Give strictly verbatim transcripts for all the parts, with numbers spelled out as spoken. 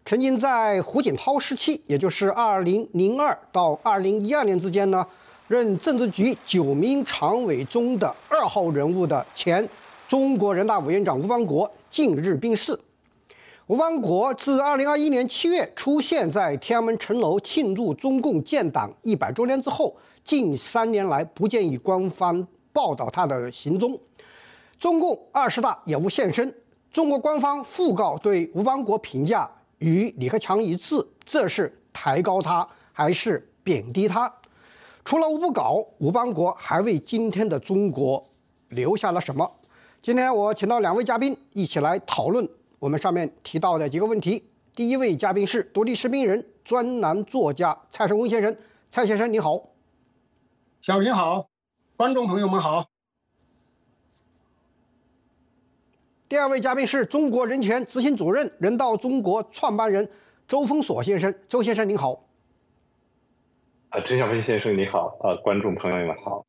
曾经在胡锦涛时期，也就是二零零二到二零一二年之间呢，任政治局九名常委中的二号人物的前中国人大委员长吴邦国近日病逝。吴邦国自二零二一年七月出现在天安门城楼庆祝中共建党一百周年之后，近三年来不见以官方报道他的行踪。中共二十大也无现身，中国官方讣告对吴邦国评价与李克强一致，这是抬高他还是贬低他？除了吴不搞，吴邦国还为今天的中国留下了什么？今天我请到两位嘉宾一起来讨论我们上面提到的几个问题。第一位嘉宾是独立视频人、专栏作家蔡胜功先生。蔡先生你好。 小平好，观众朋友们好。 第二位嘉宾是中国人权执行主任、人道中国创办人周峰锁先生。周先生您好。 啊，陈小平先生你好，啊，观众朋友们好。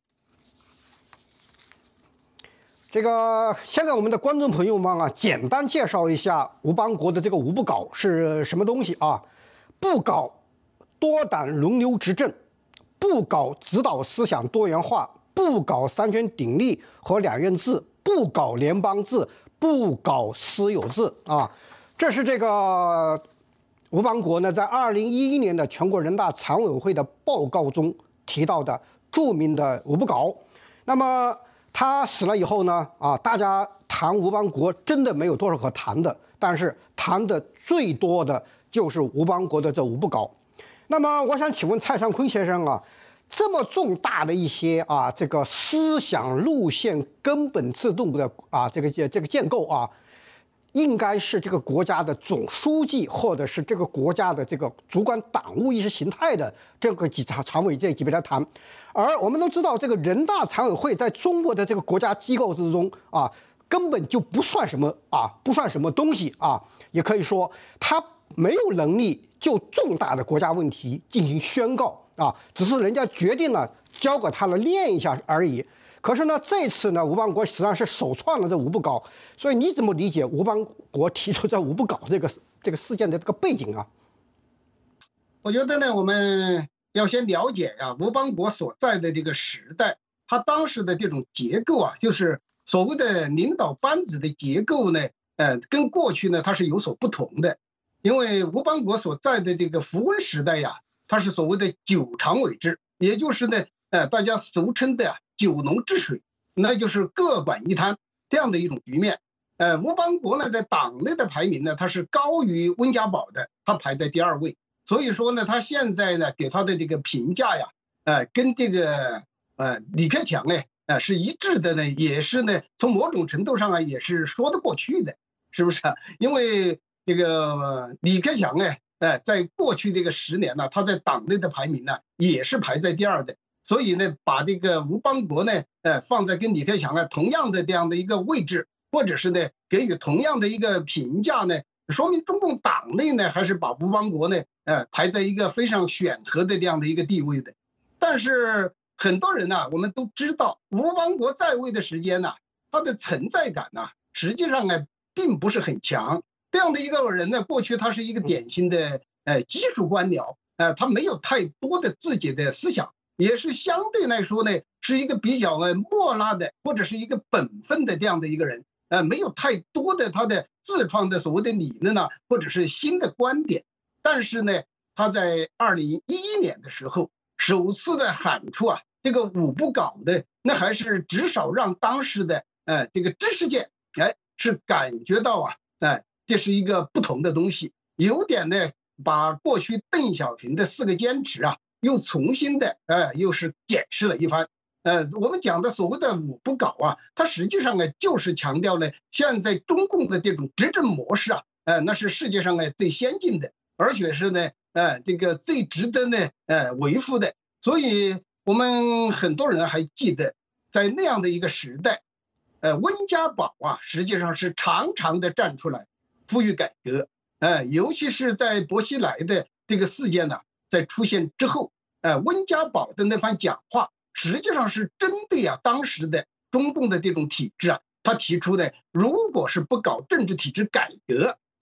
这个先给我们的观众朋友们啊，简单介绍一下吴邦国的这个吴不搞是什么东西啊？不搞多党轮流执政，不搞指导思想多元化，不搞三权鼎立和两院制，不搞联邦制，不搞私有制啊。这是这个吴邦国呢，在二零一一年的全国人大常委会的报告中提到的著名的吴不搞。那么他死了以后呢，啊，大家谈吴邦国真的没有多少可谈的，但是谈的最多的就是吴邦国的这吴不搞。那么我想请问蔡尚坤先生啊，这么重大的一些啊这个思想路线根本制度的啊这个这个建构啊，应该是这个国家的总书记或者是这个国家的这个主管党务意识形态的这个几常常委这级别来谈。而我们都知道，这个人大常委会在中国的这个国家机构之中啊，根本就不算什么啊，不算什么东西啊。也可以说，他没有能力就重大的国家问题进行宣告啊，只是人家决定了交给他了练一下而已。可是呢，这次呢，吴邦国实际上是首创了这吴不搞，所以你怎么理解吴邦国提出这吴不搞这个这个事件的这个背景啊？ 我觉得呢，我们要先了解呀、啊，吴邦国所在的这个时代，他当时的这种结构啊，就是所谓的领导班子的结构呢，呃，跟过去呢它是有所不同的。因为吴邦国所在的这个符文时代呀，它是所谓的九常委制，也就是呢，呃，大家俗称的、啊、九农治水，那就是各管一摊这样的一种局面。呃，吴邦国呢，在党内的排名呢，他是高于温家宝的，他排在第二位。所以说呢，他现在呢给他的这个评价呀，呃，跟这个呃李克强呢，呃是一致的呢，也是呢从某种程度上啊也是说得过去的，是不是啊？因为这个李克强呢，呃，在过去这个十年呢，他在党内的排名呢也是排在第二的，所以呢，把这个吴邦国呢，呃，放在跟李克强啊同样的这样的一个位置，或者是呢给予同样的一个评价呢，说明中共党内呢还是把吴邦国呢。呃，排在一个非常选择的这样的一个地位的，但是很多人呢、啊，我们都知道吴邦国在位的时间呢、啊，他的存在感呢、啊，实际上呢并不是很强。这样的一个人呢，过去他是一个典型的呃技术官僚，呃，他没有太多的自己的思想，也是相对来说呢，是一个比较呃默拉的或者是一个本分的这样的一个人，呃，没有太多的他的自创的所谓的理论呢，或者是新的观点。但是呢，他在二零一一年的时候，首次的喊出啊，这个五不搞的，那还是至少让当时的呃这个知识界，哎，是感觉到啊，哎，这是一个不同的东西，有点呢，把过去邓小平的四个坚持啊，又重新的呃又是解释了一番。呃，我们讲的所谓的五不搞啊，它实际上呢就是强调了现在中共的这种执政模式啊，呃，那是世界上呢最先进的。而且是呢，呃，这个最值得呢，呃，维护的。所以我们很多人还记得，在那样的一个时代，呃，温家宝啊，实际上是常常的站出来呼吁改革，呃，尤其是在薄熙来的这个事件呢，在出现之后，呃，温家宝的那番讲话，实际上是针对啊当时的中共的这种体制啊，他提出的，如果是不搞政治体制改革，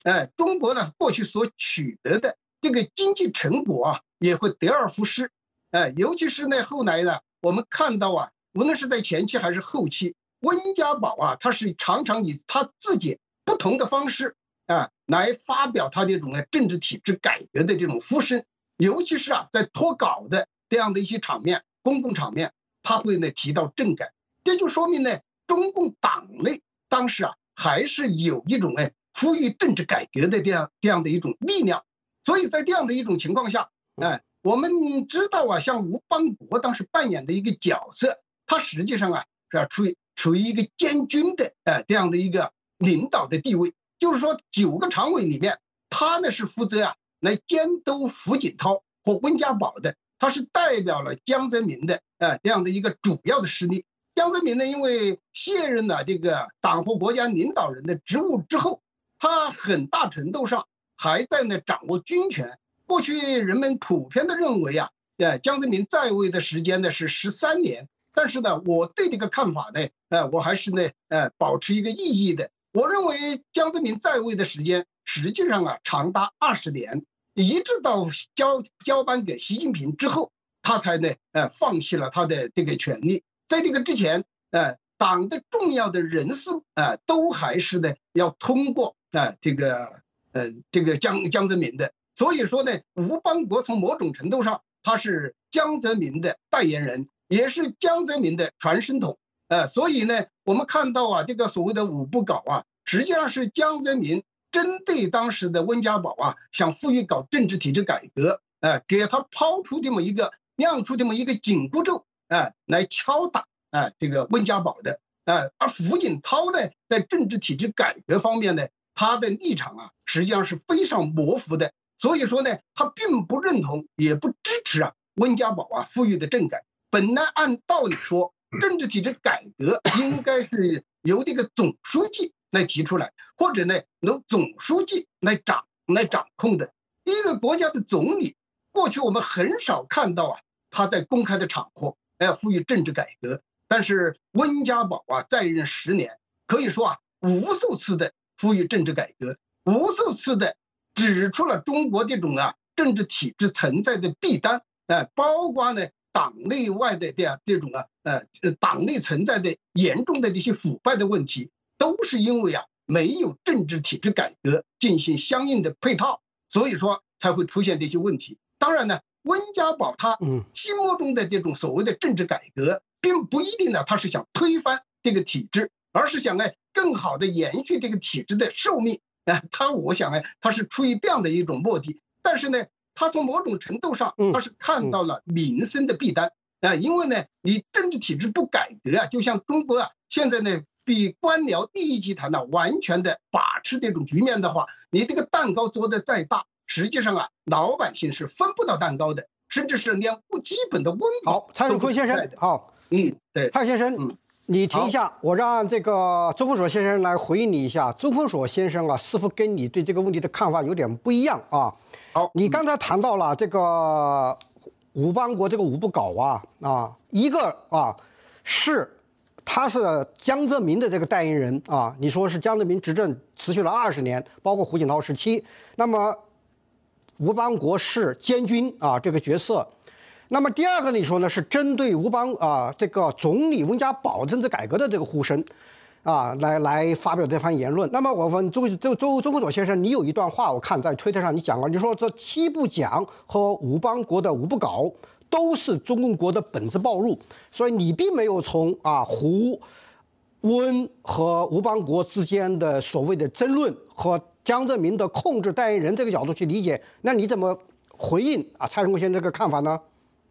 哎，中国呢过去所取得的这个经济成果啊，也会得而复失。哎，尤其是呢后来呢，我们看到啊，无论是在前期还是后期，温家宝啊，他是常常以他自己不同的方式啊来发表他这种呢政治体制改革的这种呼声，尤其是啊在脱稿的这样的一些场面、公共场面，他会呢提到政改，这就说明呢，中共党内当时啊还是有一种呢呼吁政治改革的这样这样的一种力量。所以在这样的一种情况下，哎，我们知道啊，像吴邦国当时扮演的一个角色，他实际上啊是处于处于一个监军的呃这样的一个领导的地位，就是说九个常委里面，他呢是负责啊来监督胡锦涛和温家宝的，他是代表了江泽民的呃这样的一个主要的势力。江泽民呢，因为卸任了这个党和国家领导人的职务之后，他很大程度上还在呢掌握军权。过去人们普遍的认为啊，呃，江泽民在位的时间呢是十三年，但是呢，我对这个看法呢，呃，我还是呢，呃，保持一个异议的。我认为江泽民在位的时间实际上啊长达二十年，一直到交交班给习近平之后，他才呢，呃，放弃了他的这个权利。在这个之前，呃，党的重要的人士啊、呃，都还是呢要通过啊、呃、这个呃这个江江泽民的。所以说呢，吴邦国从某种程度上，他是江泽民的代言人，也是江泽民的传声筒。呃，所以呢，我们看到啊，这个所谓的五不搞啊，实际上是江泽民针对当时的温家宝啊，想呼吁搞政治体制改革，呃，给他抛出这么一个亮出这么一个紧箍咒，呃，来敲打啊、呃、这个温家宝的。呃，而胡锦涛呢，在政治体制改革方面呢，他的立场啊，实际上是非常模糊的。所以说呢，他并不认同，也不支持啊温家宝啊呼吁的政改。本来按道理说，政治体制改革应该是由这个总书记来提出来，或者呢由总书记来掌来掌控的。一个国家的总理，过去我们很少看到啊他在公开的场合哎呼吁政治改革，但是温家宝啊在任十年，可以说啊无数次的呼吁政治改革，无数次的指出了中国这种啊政治体制存在的弊端，呃，包括呢党内外的这样这种啊呃党内存在的严重的这些腐败的问题，都是因为啊没有政治体制改革进行相应的配套，所以说才会出现这些问题。当然呢，温家宝他心目中的这种所谓的政治改革，并不一定呢他是想推翻这个体制，而是想呢更好的延续这个体制的寿命。啊，他我想呢，他是出于这样的一种目的，但是呢，他从某种程度上，他是看到了民生的弊端啊，因为呢，你政治体制不改革啊，就像中国啊，现在呢，比官僚利益集团呢完全的把持这种局面的话，你这个蛋糕做的再大，实际上啊，老百姓是分不到蛋糕的，甚至是连不基本的温饱。 好，蔡荣坤先生，好， 嗯，对， 蔡先生，嗯。你停一下，我让这个周峰锁先生来回应你一下。周峰锁先生啊，似乎跟你对这个问题的看法有点不一样啊。 好， 你刚才谈到了这个吴邦国这个五不搞啊啊，一个啊是他是江泽民的这个代言人啊，你说是江泽民执政持续了二十年，包括胡锦涛时期，那么吴邦国是监军啊这个角色。那么第二个你说呢，是针对吴邦啊这个总理温家宝政治改革的这个呼声，啊来来发表这番言论。那么我问周周周周峰锁先生，你有一段话我看在推特上你讲了，你说这七不讲和吴邦国的五不搞都是中共国的本质暴露，所以你并没有从啊胡温和吴邦国之间的所谓的争论和江泽民的控制代言人这个角度去理解，那你怎么回应啊蔡荣坤先生这个看法呢？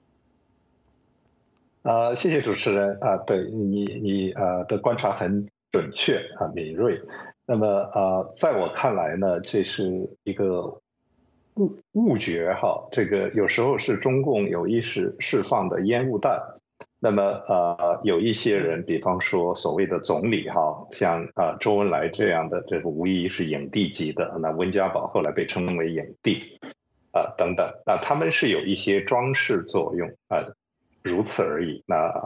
呃，谢谢主持人啊、呃，对你你呃的观察很准确啊、呃、敏锐。那么呃，在我看来呢，这是一个误误觉哈，这个有时候是中共有意识释放的烟雾弹。那么呃，有一些人，比方说所谓的总理哈，像啊、呃、周恩来这样的，这个无疑是影帝级的。那温家宝后来被称为影帝啊、呃、等等，那他们是有一些装饰作用啊。呃如此而已。那啊，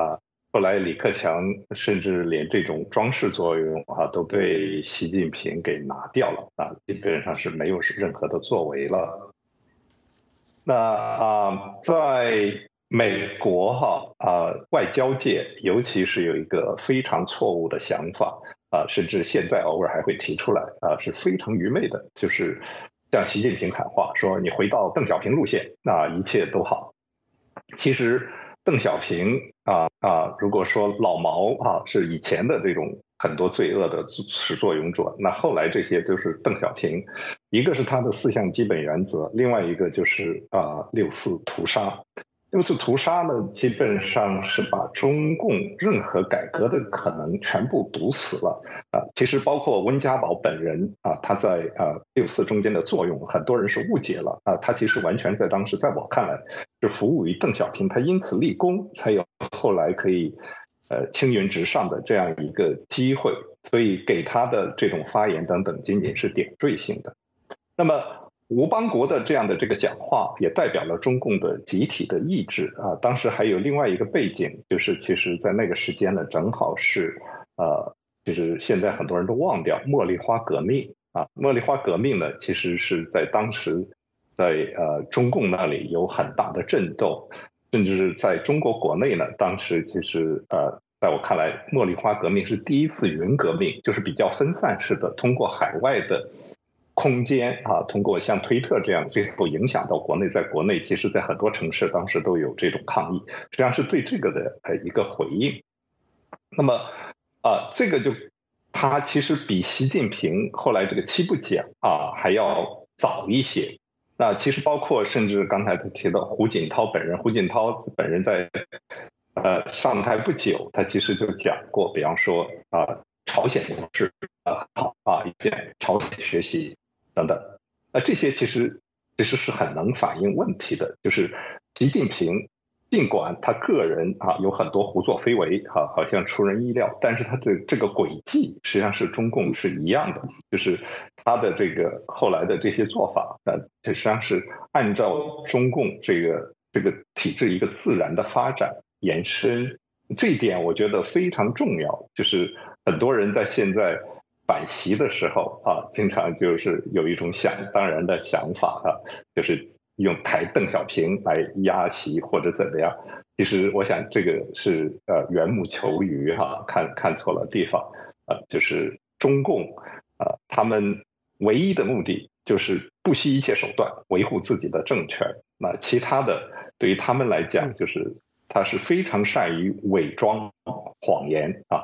后来李克强甚至连这种装饰作用啊都被习近平给拿掉了啊，基本上是没有任何的作为了。那啊，在美国哈啊外交界，尤其是有一个非常错误的想法啊，甚至现在偶尔还会提出来啊，是非常愚昧的，就是向习近平喊话，说你回到邓小平路线，那一切都好。其实邓小平啊啊，如果说老毛啊是以前的这种很多罪恶的始作俑者，那后来这些都是邓小平，一个是他的四项基本原则，另外一个就是啊六四屠杀。六四屠杀呢，基本上是把中共任何改革的可能全部堵死了啊。其实包括温家宝本人啊，他在啊六四中间的作用，很多人是误解了啊。他其实完全在当时，在我看来是服务于邓小平，他因此立功，才有后来可以呃青云直上的这样一个机会。所以给他的这种发言等等，仅仅是点缀性的。那么吴邦国的这样的这个讲话，也代表了中共的集体的意志啊。当时还有另外一个背景，就是其实在那个时间呢，正好是呃，就是现在很多人都忘掉茉莉花革命啊。茉莉花革命呢，其实是在当时在呃中共那里有很大的震动，甚至是在中国国内呢，当时其实呃。在我看来，茉莉花革命是第一次云革命，就是比较分散式的，通过海外的空间啊，通过像推特这样，最后影响到国内。在国内，其实，在很多城市当时都有这种抗议，实际上是对这个的呃一个回应。那么啊，这个就他其实比习近平后来这个七不讲啊还要早一些。那其实包括甚至刚才提到胡锦涛本人，胡锦涛本人在。呃，上台不久，他其实就讲过，比方说啊，朝鲜模式啊很好啊，一边朝鲜学习等等。那这些其实其实是很能反映问题的，就是习近平尽管他个人啊有很多胡作非为哈、啊，好像出人意料，但是他的这个轨迹实际上是中共是一样的，就是他的这个后来的这些做法，呃，实际上是按照中共这个这个体制一个自然的发展。延伸这一点，我觉得非常重要。就是很多人在现在反习的时候啊，经常就是有一种想当然的想法啊，就是用抬邓小平来压习或者怎么样。其实我想这个是呃缘木求鱼哈、啊，看看错了地方啊。就是中共啊，他们唯一的目的就是不惜一切手段维护自己的政权。那其他的对于他们来讲，就是他是非常善于伪装谎言啊。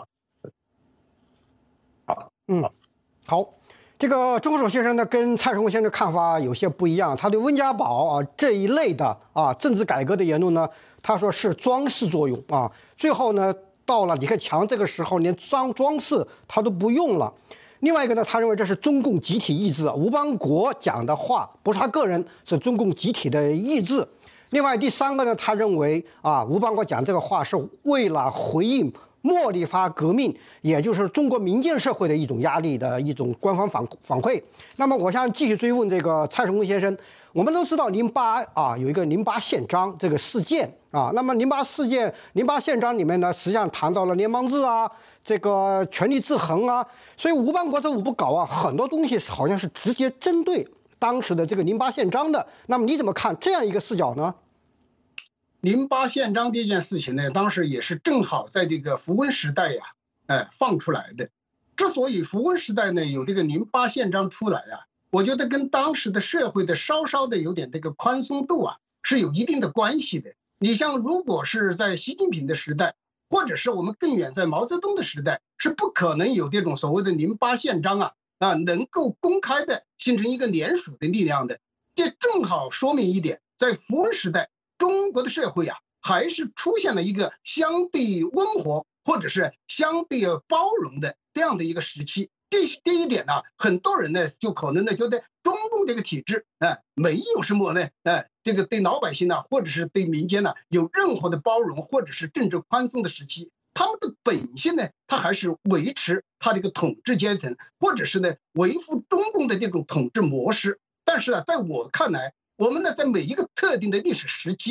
好， 嗯，好，这个钟守先生呢，跟蔡崇先生的看法有些不一样。他对温家宝啊这一类的啊政治改革的言论呢，他说是装饰作用啊。最后呢，到了李克强这个时候，连装装饰他都不用了。另外一个呢，他认为这是中共集体意志。吴邦国讲的话不是他个人，是中共集体的意志。另外第三个呢，他认为啊，吴邦国讲这个话是为了回应茉莉花革命，也就是中国民间社会的一种压力的一种官方反反馈。那么我想继续追问这个蔡崇先生，我们都知道零八啊有一个零八宪章这个事件啊，那么零八事件零八宪章里面呢，实际上谈到了联邦制啊，这个权力制衡啊，所以吴邦国这五不搞啊，很多东西好像是直接针对当时的这个零八宪章的。那么你怎么看这样一个视角呢？ 零八宪章这件事情呢，当时也是正好在这个福温时代呀、啊，哎放出来的。之所以福温时代呢有这个零八宪章出来啊，我觉得跟当时的社会的稍稍的有点这个宽松度啊是有一定的关系的。你像如果是在习近平的时代，或者是我们更远在毛泽东的时代，是不可能有这种所谓的零八宪章啊啊能够公开的形成一个联署的力量的。这正好说明一点，在福温时代。中国的社会啊，还是出现了一个相对温和或者是相对包容的这样的一个时期。这这一点呢，很多人呢就可能呢觉得中共这个体制啊、呃，没有什么呢，呃，这个对老百姓呢，或者是对民间呢有任何的包容或者是政治宽松的时期。他们的本性呢，他还是维持他这个统治阶层，或者是呢维护中共的这种统治模式。但是啊，在我看来，我们呢，在每一个特定的历史时期，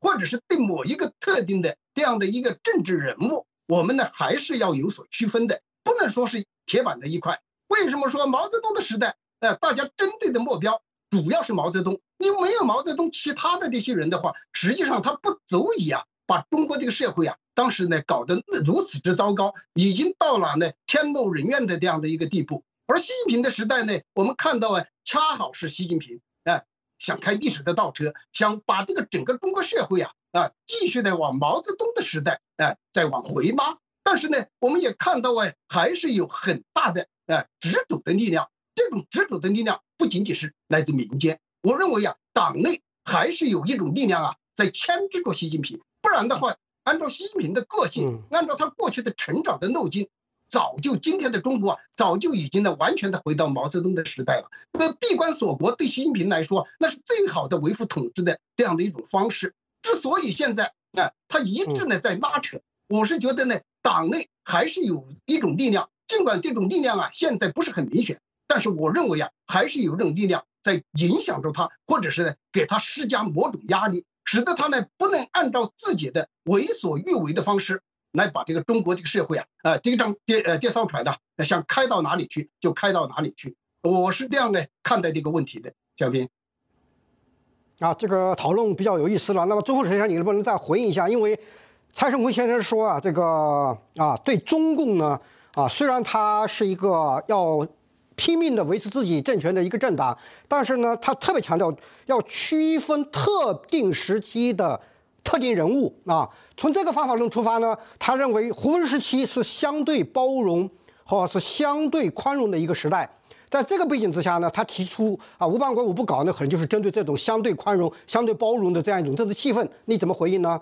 或者是对某一个特定的这样的一个政治人物，我们呢还是要有所区分的，不能说是铁板的一块。为什么说毛泽东的时代，呃，大家针对的目标主要是毛泽东？因为没有毛泽东，其他的这些人的话，实际上他不足以啊，把中国这个社会啊，当时呢搞得如此之糟糕，已经到了呢天怒人怨的这样的一个地步。而习近平的时代呢，我们看到啊，恰好是习近平啊、呃、想开历史的倒车，想把这个整个中国社会啊啊、呃、继续的往毛泽东的时代啊、呃、再往回拉。但是呢，我们也看到啊，还是有很大的啊、呃、执着的力量。这种执着的力量不仅仅是来自民间，我认为啊，党内还是有一种力量啊在牵制着习近平。不然的话，按照习近平的个性，按照他过去的成长的路径，早就今天的中国啊，早就已经呢完全的回到毛泽东的时代了。那闭关锁国对习近平来说，那是最好的维护统治的这样的一种方式。之所以现在啊，他一直呢在拉扯，我是觉得呢，党内还是有一种力量，尽管这种力量啊现在不是很明显，但是我认为啊，还是有这种力量在影响着他，或者是呢给他施加某种压力，使得他呢不能按照自己的为所欲为的方式来把这个中国这个社会啊，呃，这张这呃这艘船呢，想开到哪里去就开到哪里去。我是这样呢看待这个问题的，小平。 啊，这个讨论比较有意思了。那么最后时间你能不能再回应一下？因为蔡胜坤先生说啊，这个啊对中共呢啊，虽然他是一个要拼命的维持自己政权的一个政党，但是呢，他特别强调要区分特定时期的特定人物啊。从这个方法论出发呢，他认为胡温时期是相对包容或者是相对宽容的一个时代。在这个背景之下呢，他提出啊，无邦国我不搞，那可能就是针对这种相对宽容、相对包容的这样一种政治气氛，你怎么回应呢？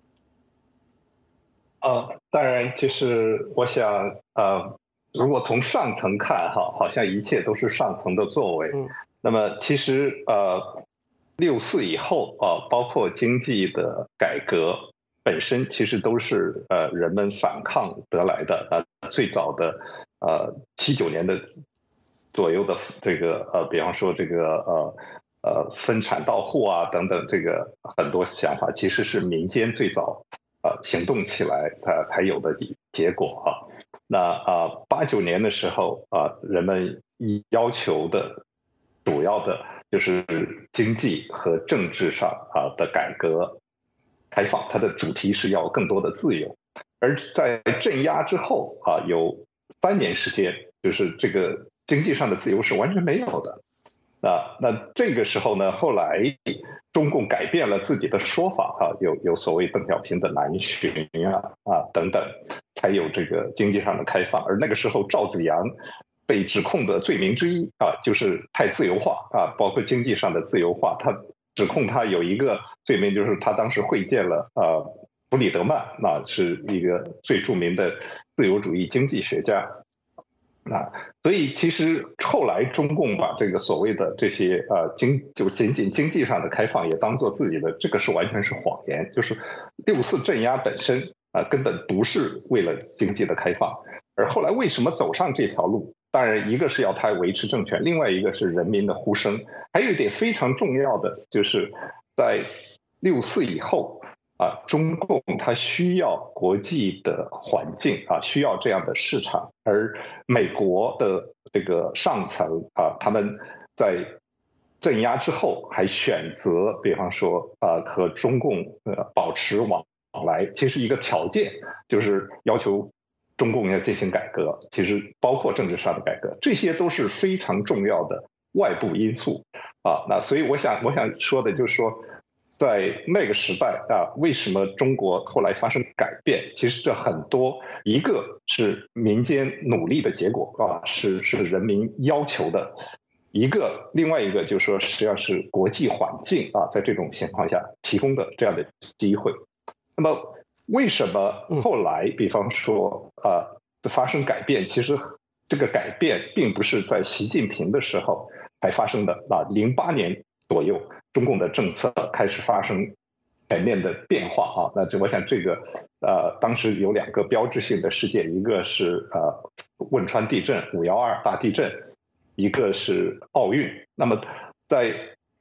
呃，当然，就是我想，呃，如果从上层看，哈，好像一切都是上层的作为。嗯、那么，其实呃，六四以后啊、呃，包括经济的改革本身，其实都是呃人们反抗得来的。呃，最早的呃七九年的左右的这个呃，比方说这个呃呃分产到户啊等等，这个很多想法其实是民间最早。呃，行动起来，呃，才有的结果啊。那啊，八九年的时候啊，人们要求的主要的就是经济和政治上啊的改革开放，它的主题是要更多的自由。而在镇压之后啊，有三年时间，就是这个经济上的自由是完全没有的。啊，那这个时候呢，后来中共改变了自己的说法啊，有有所谓邓小平的南巡啊啊等等，才有这个经济上的开放。而那个时候赵紫阳被指控的罪名之一啊，就是太自由化啊，包括经济上的自由化。他指控他有一个罪名，就是他当时会见了呃弗里德曼，那是一个最著名的自由主义经济学家。啊，所以其实后来中共把这个所谓的这些呃经就仅仅经济上的开放也当做自己的，这个是完全是谎言。就是六四镇压本身啊、呃、根本不是为了经济的开放，而后来为什么走上这条路？当然一个是要他维持政权，另外一个是人民的呼声。还有一点非常重要的就是在六四以后。啊，中共它需要国际的环境啊，需要这样的市场，而美国的这个上层啊，他们在镇压之后还选择，比方说啊，和中共呃保持往来，其实一个条件就是要求中共要进行改革，其实包括政治上的改革，这些都是非常重要的外部因素啊。那所以我想，我想说的就是说。在那个时代啊，为什么中国后来发生改变？其实这很多，一个是民间努力的结果啊，是是人民要求的；一个另外一个就是说，实际上是国际环境啊，在这种情况下提供的这样的机会。那么为什么后来，比方说啊，发生改变？其实这个改变并不是在习近平的时候才发生的啊，零八年左右。中共的政策开始发生全面的变化啊，那这我想这个呃，当时有两个标志性的事件，一个是呃汶川地震五幺二大地震，一个是奥运。那么在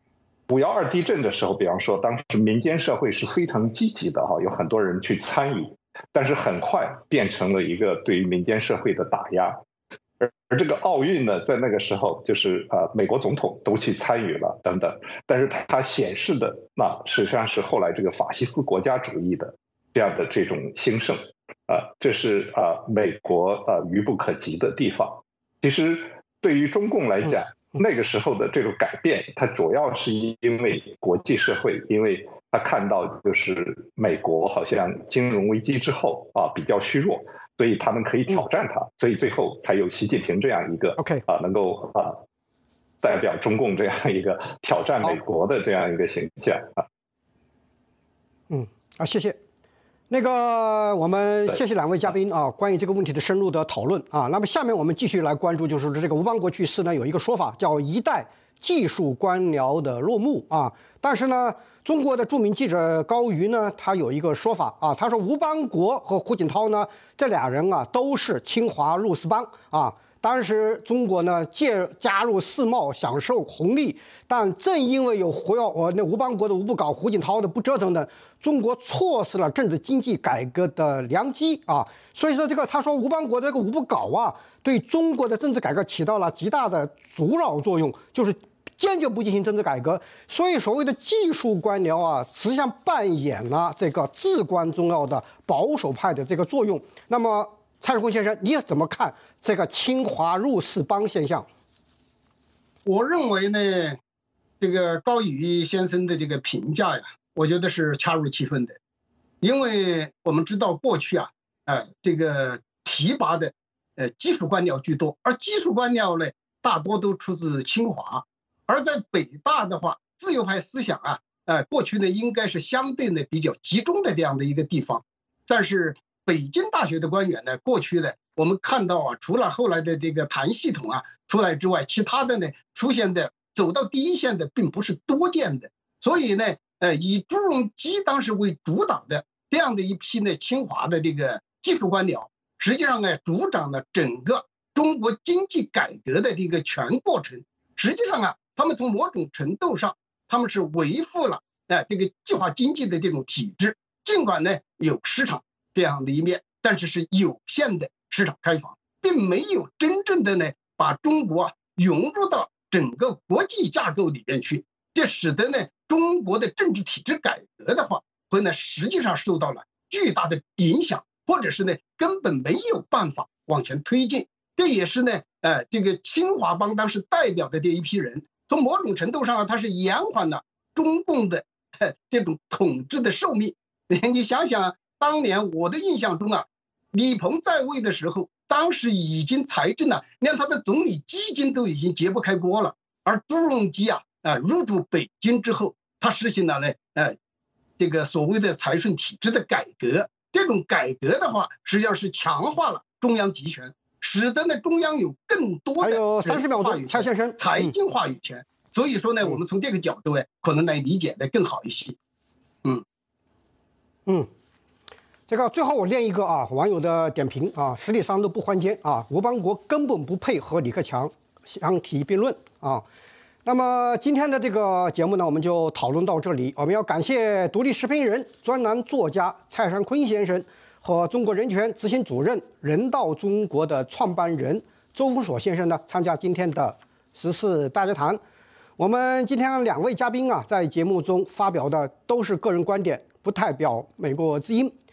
五幺二地震的时候，比方说当时民间社会是非常积极的哈，有很多人去参与，但是很快变成了一个对于民间社会的打压。而而这个奥运呢，在那个时候就是呃美国总统都去参与了等等，但是它显示的那实际上是后来这个法西斯国家主义的这样的这种兴盛啊、呃，这是啊、呃、美国啊、呃、愚不可及的地方。其实对于中共来讲，那个时候的这个改变，它主要是因为国际社会，因为他看到就是美国好像金融危机之后啊比较虚弱。所以他们可以挑战他，所以最后才有习近平这样一个 OK 啊，能够啊代表中共这样一个挑战美国的这样一个形象啊。 嗯啊，谢谢。那个，我们谢谢两位嘉宾啊，关于这个问题的深入的讨论啊。那么下面我们继续来关注，就是这个吴邦国去世呢，有一个说法叫“一代技术官僚的落幕”啊。但是呢，中国的著名记者高瑜呢，他有一个说法啊，他说吴邦国和胡锦涛呢，这俩人啊都是清华入四帮啊。当时中国呢借加入世贸享受红利，但正因为有胡耀呃那吴邦国的无不搞，胡锦涛的不折腾等，中国错失了政治经济改革的良机啊。所以说这个他说吴邦国这个无不搞啊，对中国的政治改革起到了极大的阻扰作用，就是坚决不进行政治改革。所以所谓的技术官僚啊，实际上扮演了这个至关重要的保守派的这个作用。那么蔡世坤先生，你怎么看这个清华入四帮现象？ 我认为呢，这个高宇先生的这个评价呀，我觉得是恰如其分的，因为我们知道过去啊，呃，这个提拔的呃技术官僚居多，而技术官僚呢，大多都出自清华，而在北大的话，自由派思想啊，呃，过去呢应该是相对呢比较集中的这样的一个地方，但是北京大学的官员呢，过去呢，我们看到啊，除了后来的这个谭系统啊出来之外，其他的呢出现的走到第一线的并不是多见的。所以呢，呃，以朱镕基当时为主导的这样的一批呢清华的这个技术官僚，实际上呢主掌了整个中国经济改革的这个全过程。实际上啊，他们从某种程度上，他们是维护了呃这个计划经济的这种体制，尽管呢有市场这样的一面，但是是有限的市场开放，并没有真正的呢把中国啊融入到整个国际架构里面去，这使得呢中国的政治体制改革的话，会呢实际上受到了巨大的影响，或者是呢根本没有办法往前推进。这也是呢呃这个清华帮当时代表的这一批人，从某种程度上他是延缓了中共的这种统治的寿命。你想想，当年我的印象中啊，李鹏在位的时候，当时已经财政啊，连他的总理基金都已经揭不开锅了。而朱镕基啊，呃，入驻北京之后，他实行了呢，呃，这个所谓的财税体制的改革。这种改革的话，实际上是强化了中央集权，使得呢中央有更多的还有三十秒钟，蔡先生， 财经话语权。所以说呢，我们从这个角度呢，可能来理解的更好一些。嗯嗯。这个最后我念一个啊，网友的点评啊，实力上都不换肩啊，吴邦国根本不配和李克强相提并论啊。那么今天的这个节目呢，我们就讨论到这里。我们要感谢独立时评人、专栏作家蔡尚坤先生和中国人权执行主任人道中国的创办人周峰锁先生呢，参加今天的时事大家谈。我们今天两位嘉宾啊，在节目中发表的都是个人观点，不代表美国之音。